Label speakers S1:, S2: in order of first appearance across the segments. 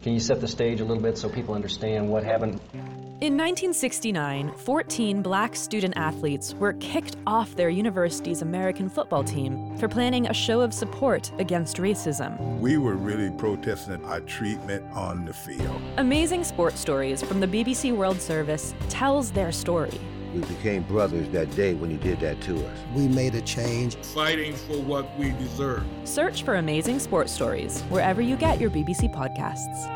S1: Can you set the stage a little bit so people understand what happened?
S2: In 1969, 14 black student athletes were kicked off their university's American football team for planning a show of support against racism.
S3: We were really protesting our treatment on the field.
S2: Amazing Sports Stories from the BBC World Service tells their story.
S4: We became brothers that day when you did that to us.
S5: We made a change.
S6: Fighting for what we deserve.
S2: Search for Amazing Sports Stories wherever you get your BBC podcasts.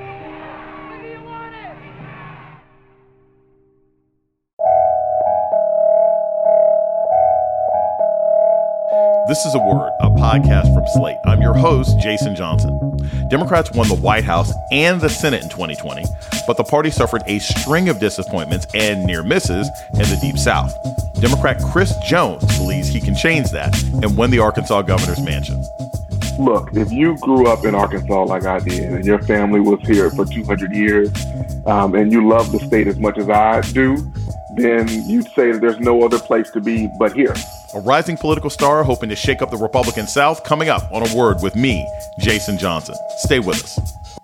S7: This is A Word, a podcast from Slate. I'm your host, Jason Johnson. Democrats won the White House and the Senate in 2020, but the party suffered a string of disappointments and near misses in the Deep South. Democrat Chris Jones believes he can change that and win the Arkansas governor's mansion.
S8: Look, if you grew up in Arkansas like I did, and your family was here for 200 years, and you love the state as much as I do, then you'd say that there's no other place to be but here.
S7: A rising political star hoping to shake up the Republican South, coming up on A Word with me, Jason Johnson. Stay with us.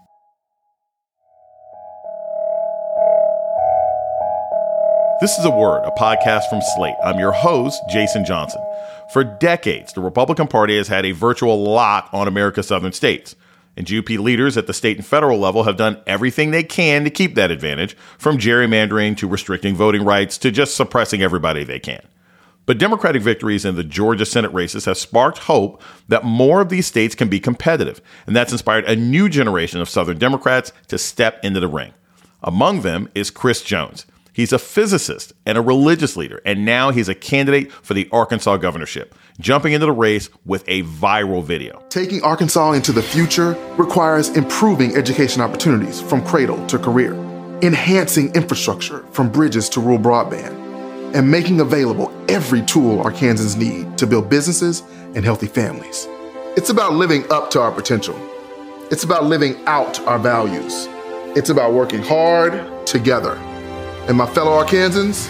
S7: This is A Word, a podcast from Slate. I'm your host, Jason Johnson. For decades, the Republican Party has had a virtual lock on America's southern states. And GOP leaders at the state and federal level have done everything they can to keep that advantage, from gerrymandering to restricting voting rights to just suppressing everybody they can. But Democratic victories in the Georgia Senate races have sparked hope that more of these states can be competitive, and that's inspired a new generation of Southern Democrats to step into the ring. Among them is Chris Jones. He's a physicist and a religious leader, and now he's a candidate for the Arkansas governorship, jumping into the race with a viral video.
S9: Taking Arkansas into the future requires improving education opportunities from cradle to career, enhancing infrastructure from bridges to rural broadband, and making available every tool Arkansans need to build businesses and healthy families. It's about living up to our potential. It's about living out our values. It's about working hard together. And my fellow Arkansans,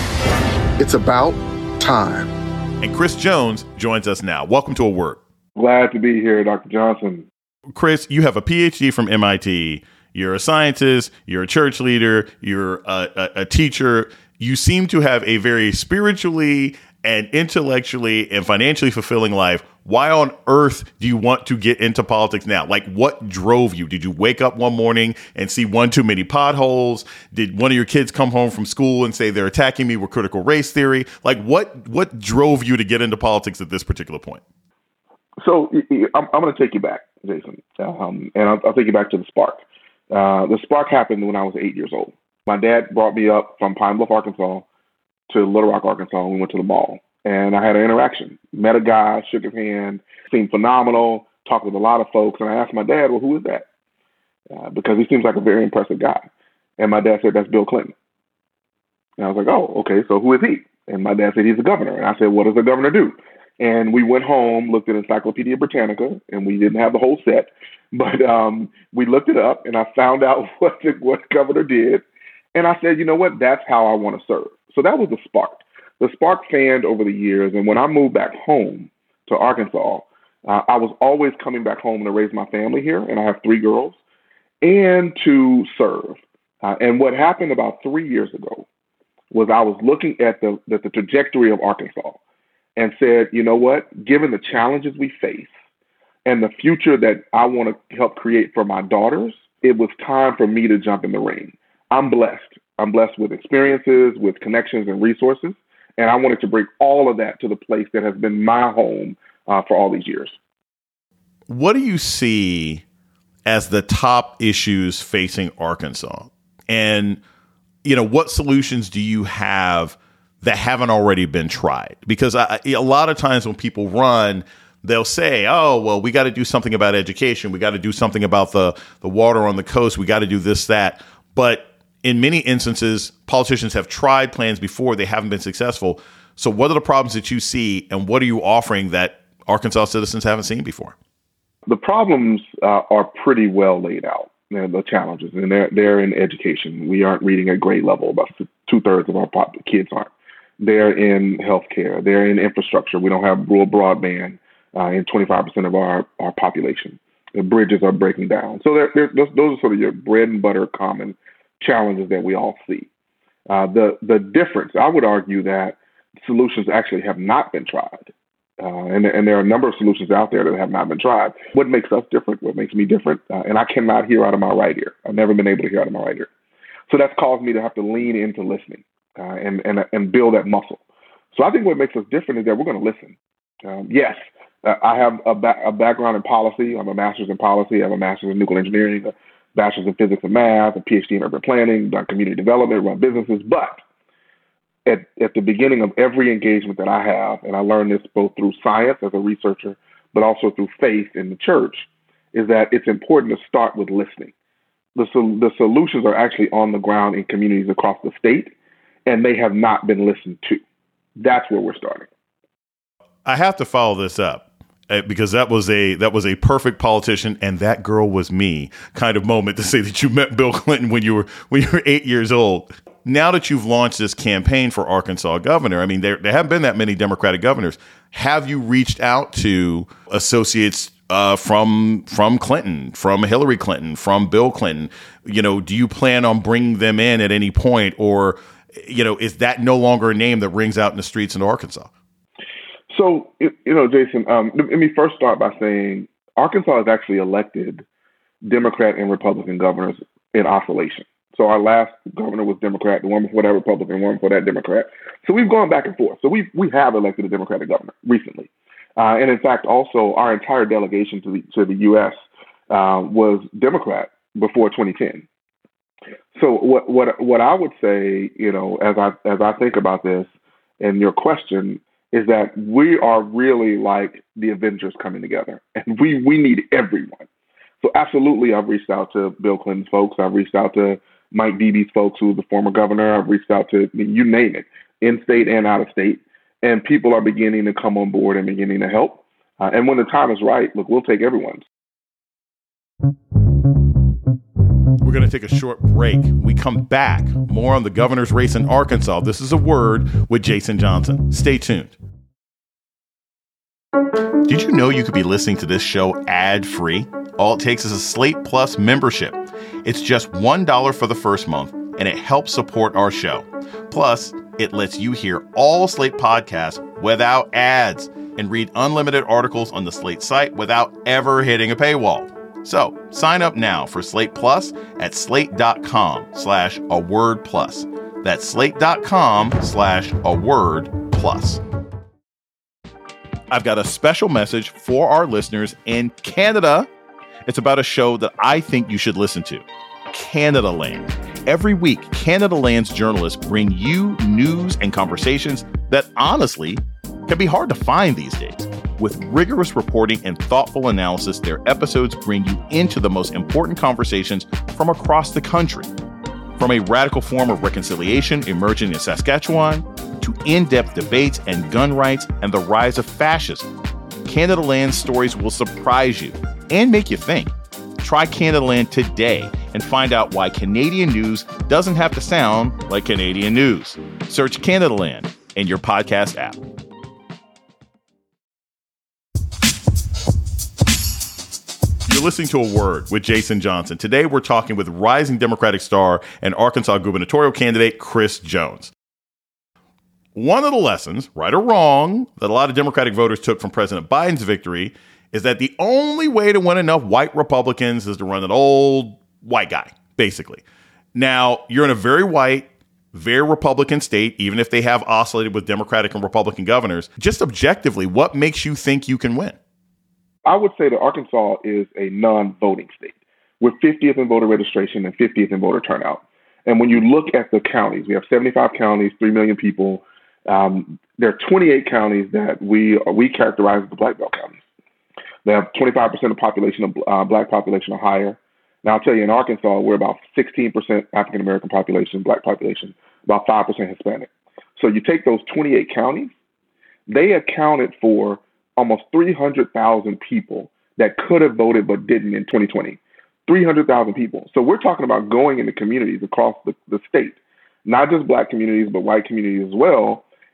S9: it's about time.
S7: And Chris Jones joins us now. Welcome to A Word.
S8: Glad to be here, Dr. Johnson.
S7: Chris, you have a PhD from MIT. You're a scientist. You're a church leader. You're a teacher. You seem to have a very spiritually and intellectually and financially fulfilling life. Why on earth do you want to get into politics now? Like, what drove you? Did you wake up one morning and see one too many potholes? Did one of your kids come home from school and say they're attacking me with critical race theory? Like, what drove you to get into politics at this particular point?
S8: So I'm going to take you back, Jason, and I'll take you back to the spark. The spark happened when I was 8 years old. My dad brought me up from Pine Bluff, Arkansas to Little Rock, Arkansas, and we went to the mall. And I had an interaction. Met a guy, shook his hand, seemed phenomenal, talked with a lot of folks. And I asked my dad, well, who is that? Because he seems like a very impressive guy. And my dad said, that's Bill Clinton. And I was like, oh, okay, so who is he? And my dad said, he's the governor. And I said, what does the governor do? And we went home, looked at Encyclopedia Britannica, and we didn't have the whole set. But we looked it up, and I found out what the governor did. And I said, you know what, that's how I want to serve. So that was the spark. The spark fanned over the years. And when I moved back home to Arkansas, I was always coming back home to raise my family here. And I have 3 girls and to serve. And what happened about 3 years ago was I was looking at the trajectory of Arkansas and said, you know what, given the challenges we face and the future that I want to help create for my daughters, it was time for me to jump in the ring. I'm blessed. I'm blessed with experiences, with connections and resources. And I wanted to bring all of that to the place that has been my home for all these years.
S7: What do you see as the top issues facing Arkansas? And, you know, what solutions do you have that haven't already been tried? Because a lot of times when people run, they'll say, oh, well, we got to do something about education. We got to do something about the water on the coast. We got to do this, that. But in many instances, politicians have tried plans before. They haven't been successful. So what are the problems that you see, and what are you offering that Arkansas citizens haven't seen before?
S8: The problems are pretty well laid out, the challenges, and they're in education. We aren't reading at grade level. About 2/3 of our kids aren't. They're in healthcare. They're in infrastructure. We don't have rural broadband in 25% of our population. The bridges are breaking down. So those are sort of your bread and butter common challenges that we all see. The difference, I would argue that solutions actually have not been tried. And there are a number of solutions out there that have not been tried. What makes us different? What makes me different? And I cannot hear out of my right ear. I've never been able to hear out of my right ear. So that's caused me to have to lean into listening and build that muscle. So I think what makes us different is that we're going to listen. Yes, I have a background in policy. I'm a master's in policy. I have a master's in nuclear engineering, a bachelor's in physics and math, a PhD in urban planning, done community development, run businesses. But at the beginning of every engagement that I have, and I learned this both through science as a researcher, but also through faith in the church, is that it's important to start with listening. The solutions are actually on the ground in communities across the state, and they have not been listened to. That's where we're starting.
S7: I have to follow this up because that was a perfect politician and that girl was me kind of moment to say that you met Bill Clinton when you were 8 years old. Now that you've launched this campaign for Arkansas governor, I mean, there haven't been that many Democratic governors. Have you reached out to associates from Clinton, from Hillary Clinton, from Bill Clinton? Do you plan on bringing them in at any point, or is that no longer a name that rings out in the streets in Arkansas?
S8: So, Jason, let me first start by saying Arkansas has actually elected Democrat and Republican governors in oscillation. So our last governor was Democrat, the one before that Republican, one before that Democrat. So we've gone back and forth. So we have elected a Democratic governor recently. And in fact, also our entire delegation to the U.S. Was Democrat before 2010. So what I would say, as I think about this and your question, is that we are really like the Avengers coming together, and we need everyone. So absolutely, I've reached out to Bill Clinton's folks. I've reached out to Mike Beebe's folks, who was the former governor. I've reached out to, you name it, in state and out of state, and people are beginning to come on board and beginning to help. And when the time is right, look, we'll take everyone's.
S7: We're going to take a short break. We come back. More on the governor's race in Arkansas. This is A Word with Jason Johnson. Stay tuned. Did you know you could be listening to this show ad-free? All it takes is a Slate Plus membership. It's just $1 for the first month, and it helps support our show. Plus, it lets you hear all Slate podcasts without ads and read unlimited articles on the Slate site without ever hitting a paywall. So sign up now for Slate Plus at slate.com/awordplus. That's slate.com/awordplus. I've got a special message for our listeners in Canada. It's about a show that I think you should listen to, Canadaland. Every week, Canadaland's journalists bring you news and conversations that honestly can be hard to find these days. With rigorous reporting and thoughtful analysis, their episodes bring you into the most important conversations from across the country. From a radical form of reconciliation emerging in Saskatchewan to in-depth debates and gun rights and the rise of fascism, Canadaland's stories will surprise you and make you think. Try Canadaland today and find out why Canadian news doesn't have to sound like Canadian news. Search Canadaland in your podcast app. You're listening to A Word with Jason Johnson. Today, we're talking with rising Democratic star and Arkansas gubernatorial candidate Chris Jones. One of the lessons, right or wrong, that a lot of Democratic voters took from President Biden's victory is that the only way to win enough white Republicans is to run an old white guy, basically. Now, you're in a very white, very Republican state, even if they have oscillated with Democratic and Republican governors. Just objectively, what makes you think you can win?
S8: I would say that Arkansas is a non-voting state. We're 50th in voter registration and 50th in voter turnout. And when you look at the counties, we have 75 counties, 3 million people. There are 28 counties that we characterize as the Black Belt counties. They have 25% of the population of Black population or higher. Now, I'll tell you, in Arkansas, we're about 16% African-American population, Black population, about 5% Hispanic. So you take those 28 counties, they accounted for almost 300,000 people that could have voted but didn't in 2020. 300,000 people. So we're talking about going into communities across the state, not just Black communities, but white communities as well,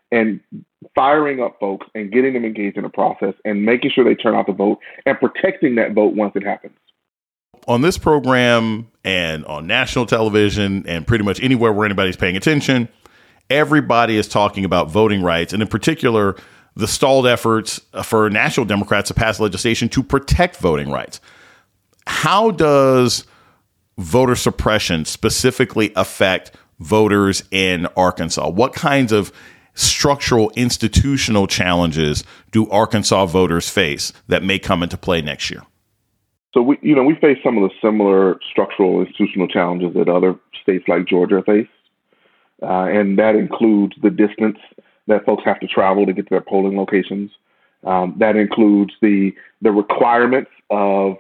S8: and firing up folks and getting them engaged in the process and making sure they turn out to vote and protecting that vote once it happens.
S7: On this program and on national television and pretty much anywhere where anybody's paying attention, everybody is talking about voting rights, and in particular, the stalled efforts for national Democrats to pass legislation to protect voting rights. How does voter suppression specifically affect voters in Arkansas? What kinds of structural institutional challenges do Arkansas voters face that may come into play next year?
S8: So we face some of the similar structural institutional challenges that other states like Georgia face, and that includes the distance that folks have to travel to get to their polling locations. That includes the requirements of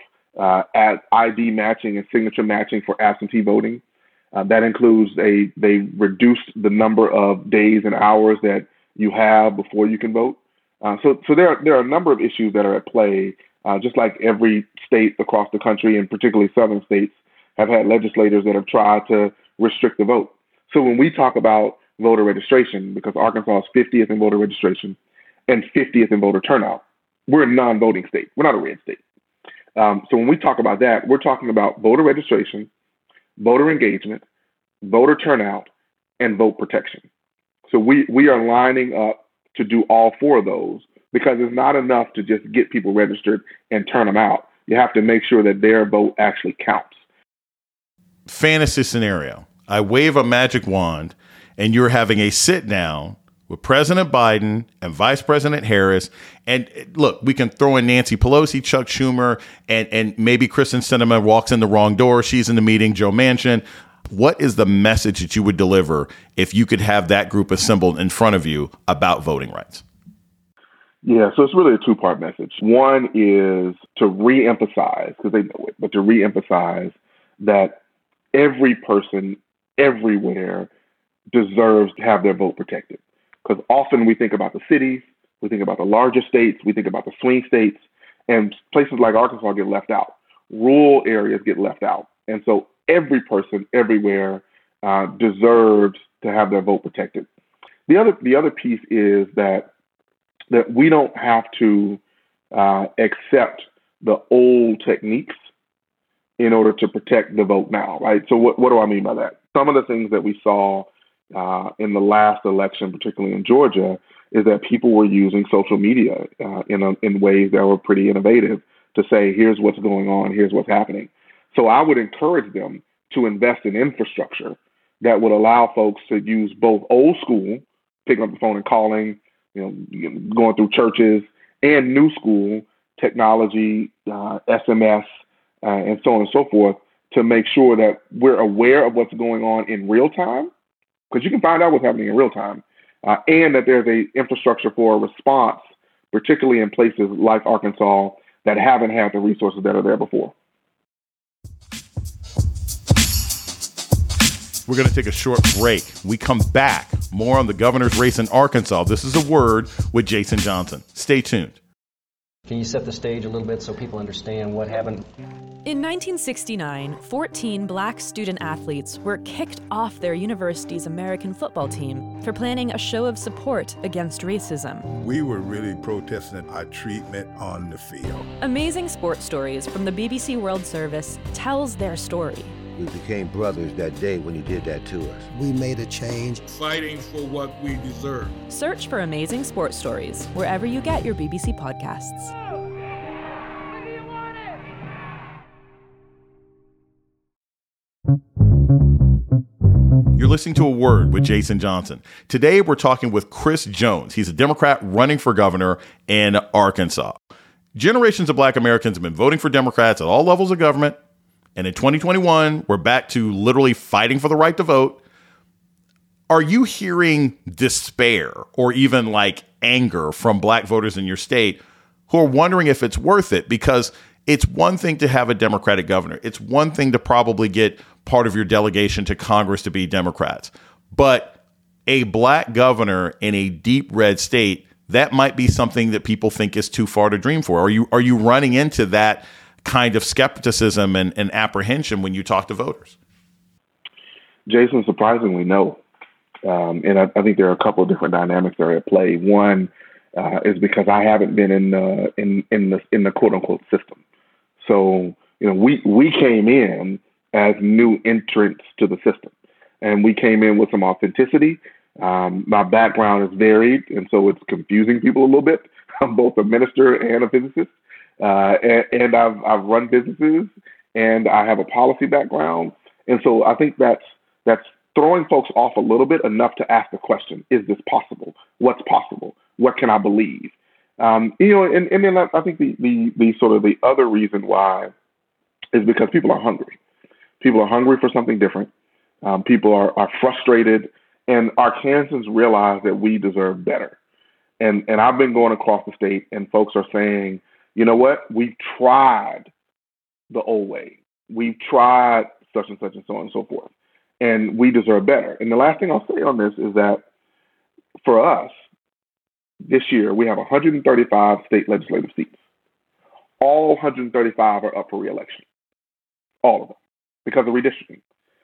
S8: ID matching and signature matching for absentee voting. That includes they reduced the number of days and hours that you have before you can vote. So there are a number of issues that are at play. Just like every state across the country, and particularly southern states, have had legislators that have tried to restrict the vote. So when we talk about voter registration, because Arkansas is 50th in voter registration and 50th in voter turnout, we're a non-voting state. We're not a red state. So when we talk about that, we're talking about voter registration, voter engagement, voter turnout, and vote protection. So we are lining up to do all four of those, because it's not enough to just get people registered and turn them out. You have to make sure that their vote actually counts.
S7: Fantasy scenario. I wave a magic wand and you're having a sit down with President Biden and Vice President Harris. And look, we can throw in Nancy Pelosi, Chuck Schumer, and maybe Kristen Sinema walks in the wrong door. She's in the meeting, Joe Manchin. What is the message that you would deliver if you could have that group assembled in front of you about voting rights?
S8: Yeah, so it's really a two-part message. One is to reemphasize, because they know it, but to reemphasize that every person everywhere deserves to have their vote protected. Because often we think about the cities, we think about the larger states, we think about the swing states, and places like Arkansas get left out. Rural areas get left out. And so every person everywhere deserves to have their vote protected. The other piece is that we don't have to accept the old techniques in order to protect the vote now, right? So what do I mean by that? Some of the things that we saw in the last election, particularly in Georgia, is that people were using social media in ways that were pretty innovative to say, here's what's going on, here's what's happening. So I would encourage them to invest in infrastructure that would allow folks to use both old school, picking up the phone and calling, going through churches, and new school technology, SMS, and so on and so forth, to make sure that we're aware of what's going on in real time, because you can find out what's happening in real time, and that there's a infrastructure for a response, particularly in places like Arkansas that haven't had the resources that are there before.
S7: We're going to take a short break. We come back. More on the governor's race in Arkansas. This is A Word with Jason Johnson. Stay tuned.
S1: Can you set the stage a little bit so people understand what happened?
S2: In 1969, 14 black student athletes were kicked off their university's American football team for planning a show of support against racism.
S3: We were really protesting our treatment on the field.
S2: Amazing Sports Stories from the BBC World Service tells their story.
S4: We became brothers that day when you did that to us.
S5: We made a change.
S6: Fighting for what we deserve.
S2: Search for Amazing Sports Stories wherever you get your BBC podcasts.
S7: You're listening to A Word with Jason Johnson. Today, we're talking with Chris Jones. He's a Democrat running for governor in Arkansas. Generations of black Americans have been voting for Democrats at all levels of government. And in 2021, we're back to literally fighting for the right to vote. Are you hearing despair or even like anger from black voters in your state who are wondering if it's worth it? Because it's one thing to have a Democratic governor. It's one thing to probably get part of your delegation to Congress to be Democrats. But a black governor in a deep red state, that might be something that people think is too far to dream for. Are you running into that kind of skepticism and apprehension when you talk to voters?
S8: Jason, surprisingly, no. And I think there are a couple of different dynamics that are at play. One is because I haven't been in the quote unquote system. So, we came in as new entrants to the system, and we came in with some authenticity. My background is varied, and so it's confusing people a little bit. I'm both a minister and a physicist, and I've run businesses, and I have a policy background, and so I think that's throwing folks off a little bit enough to ask the question: is this possible? What's possible? What can I believe? And then I think the sort of the other reason why is because people are hungry. People are hungry for something different. People are frustrated, and Arkansans realize that we deserve better. And I've been going across the state, and folks are saying, you know what? We've tried the old way. We've tried such and such and so on and so forth, and we deserve better. And the last thing I'll say on this is that for us, this year, we have 135 state legislative seats. All 135 are up for re-election. All of them, because of redistricting.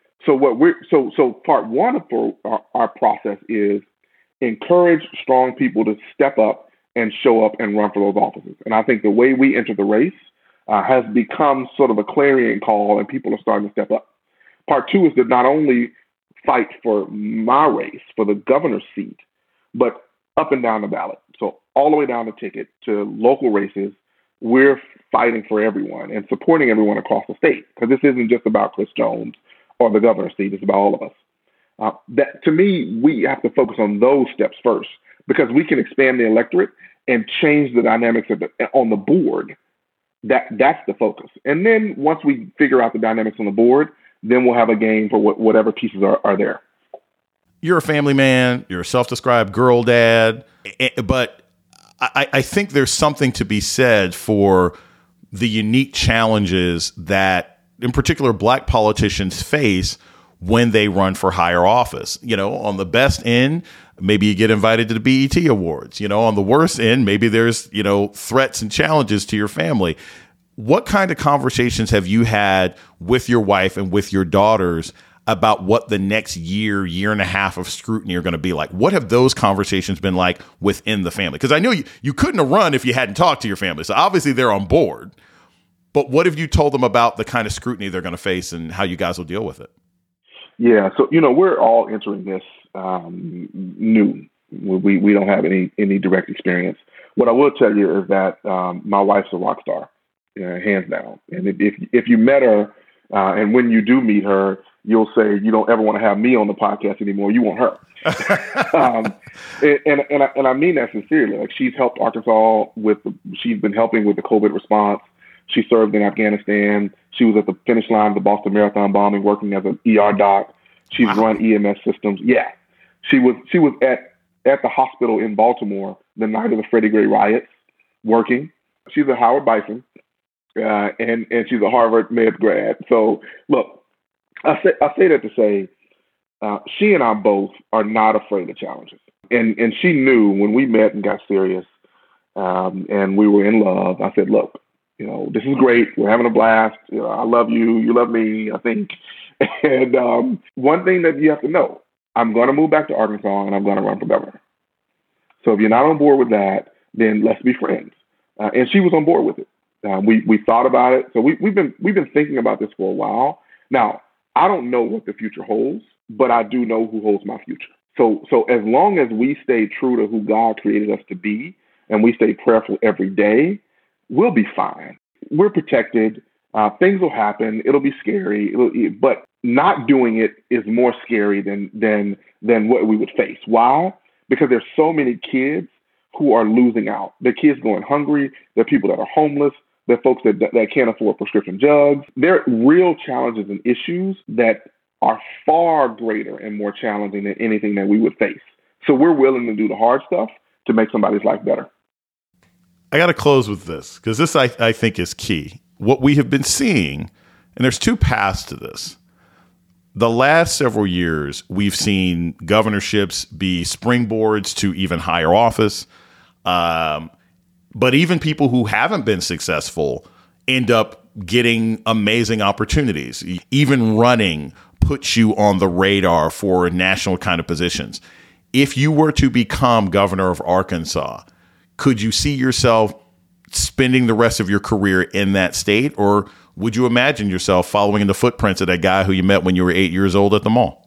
S8: So part one of our process is encourage strong people to step up and show up and run for those offices. And I think the way we enter the race has become sort of a clarion call, and people are starting to step up. Part two is to not only fight for my race, for the governor's seat, but up and down the ballot. So all the way down the ticket to local races, we're fighting for everyone and supporting everyone across the state, because this isn't just about Chris Jones or the governor's seat. It's about all of us. That to me, we have to focus on those steps first, because we can expand the electorate and change the dynamics on the board. That's the focus. And then once we figure out the dynamics on the board, then we'll have a game for whatever pieces are there.
S7: You're a family man, you're a self-described girl dad, but I think there's something to be said for the unique challenges that, in particular, Black politicians face when they run for higher office. On the best end, maybe you get invited to the BET Awards. On the worst end, maybe there's, threats and challenges to your family. What kind of conversations have you had with your wife and with your daughters about what the next year and a half of scrutiny are going to be like? What have those conversations been like within the family? Because I know you couldn't have run if you hadn't talked to your family. So obviously they're on board. But what have you told them about the kind of scrutiny they're going to face and how you guys will deal with it?
S8: Yeah, so we're all entering this new. We don't have any direct experience. What I will tell you is that my wife's a rock star, hands down. And if you met her, and when you do meet her, you'll say you don't ever want to have me on the podcast anymore. You want her. And I mean that sincerely. Like, she's helped Arkansas she's been helping with the COVID response. She served in Afghanistan. She was at the finish line of the Boston Marathon bombing, working as an ER doc. She's run EMS systems. Yeah, she was at the hospital in Baltimore the night of the Freddie Gray riots, working. She's a Howard Bison, and she's a Harvard med grad. So look, I say that to say, she and I both are not afraid of challenges, and she knew when we met and got serious, and we were in love. I said, look, this is great. We're having a blast. I love you. You love me, I think. And one thing that you have to know, I'm going to move back to Arkansas and I'm going to run for governor. So if you're not on board with that, then let's be friends. And she was on board with it. We thought about it. So we've been thinking about this for a while. Now, I don't know what the future holds, but I do know who holds my future. So as long as we stay true to who God created us to be, and we stay prayerful every day, we'll be fine. We're protected. Things will happen. It'll be scary. But not doing it is more scary than what we would face. Why? Because there's so many kids who are losing out. There are kids going hungry. There are people that are homeless. There are folks that can't afford prescription drugs. There are real challenges and issues that are far greater and more challenging than anything that we would face. So we're willing to do the hard stuff to make somebody's life better.
S7: I got to close with this, because this I think is key. What we have been seeing, and there's two paths to this. The last several years, we've seen governorships be springboards to even higher office. But even people who haven't been successful end up getting amazing opportunities, even running puts you on the radar for national kind of positions. If you were to become governor of Arkansas, could you see yourself spending the rest of your career in that state, or would you imagine yourself following in the footprints of that guy who you met when you were 8 years old at the mall?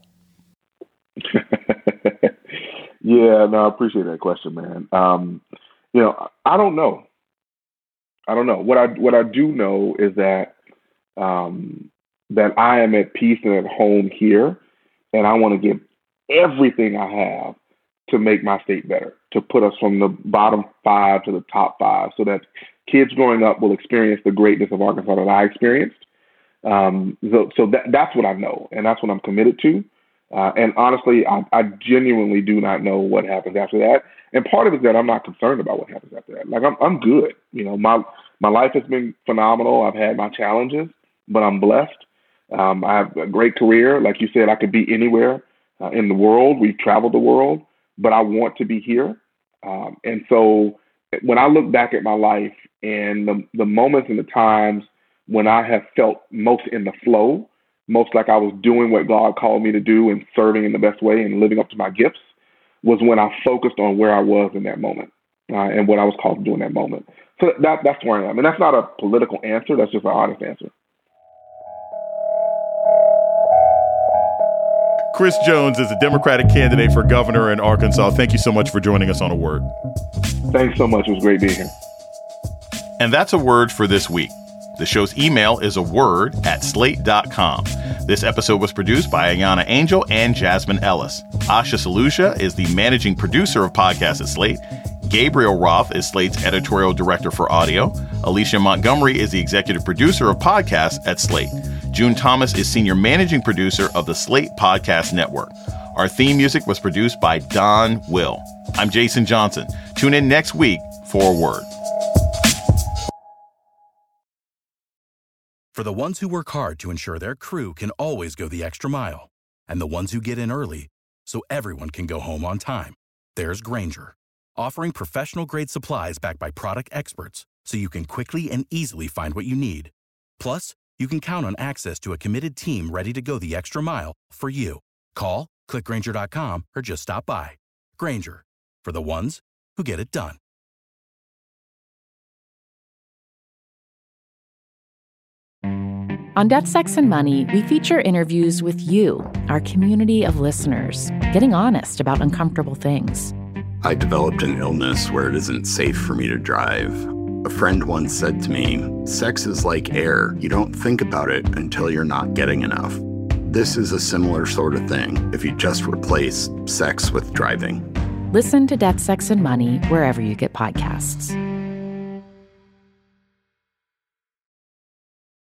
S8: Yeah, no, I appreciate that question, man. I don't know. What I do know is that that I am at peace and at home here, and I want to give everything I have to make my state better, to put us from the bottom 5 to the top 5, so that kids growing up will experience the greatness of Arkansas that I experienced. So that's what I know, and that's what I'm committed to. And honestly, I genuinely do not know what happens after that. And part of it is that I'm not concerned about what happens after that. Like, I'm good. My life has been phenomenal. I've had my challenges, but I'm blessed. I have a great career. Like you said, I could be anywhere in the world. We've traveled the world, but I want to be here. And so when I look back at my life and the moments and the times when I have felt most in the flow, most like I was doing what God called me to do and serving in the best way and living up to my gifts, was when I focused on where I was in that moment and what I was called to do in that moment. So that's where I am. And that's not a political answer. That's just an honest answer.
S7: Chris Jones is a Democratic candidate for governor in Arkansas. Thank you so much for joining us on A Word.
S8: Thanks so much. It was great being here.
S7: And that's A Word for this week. The show's email is aword@slate.com. This episode was produced by Ayana Angel and Jasmine Ellis. Asha Saluja is the managing producer of podcasts at Slate. Gabriel Roth is Slate's editorial director for audio. Alicia Montgomery is the executive producer of podcasts at Slate. June Thomas is senior managing producer of the Slate Podcast Network. Our theme music was produced by Don Will. I'm Jason Johnson. Tune in next week for A Word.
S5: For the ones who work hard to ensure their crew can always go the extra mile, and the ones who get in early so everyone can go home on time, there's Grainger, offering professional-grade supplies backed by product experts so you can quickly and easily find what you need. Plus, you can count on access to a committed team ready to go the extra mile for you. Call, click Grainger.com, or just stop by. Grainger, for the ones who get it done.
S10: On Death, Sex, and Money, we feature interviews with you, our community of listeners, getting honest about uncomfortable things.
S11: I developed an illness where it isn't safe for me to drive. A friend once said to me, sex is like air. You don't think about it until you're not getting enough. This is a similar sort of thing if you just replace sex with driving.
S10: Listen to Death, Sex, and Money wherever you get podcasts.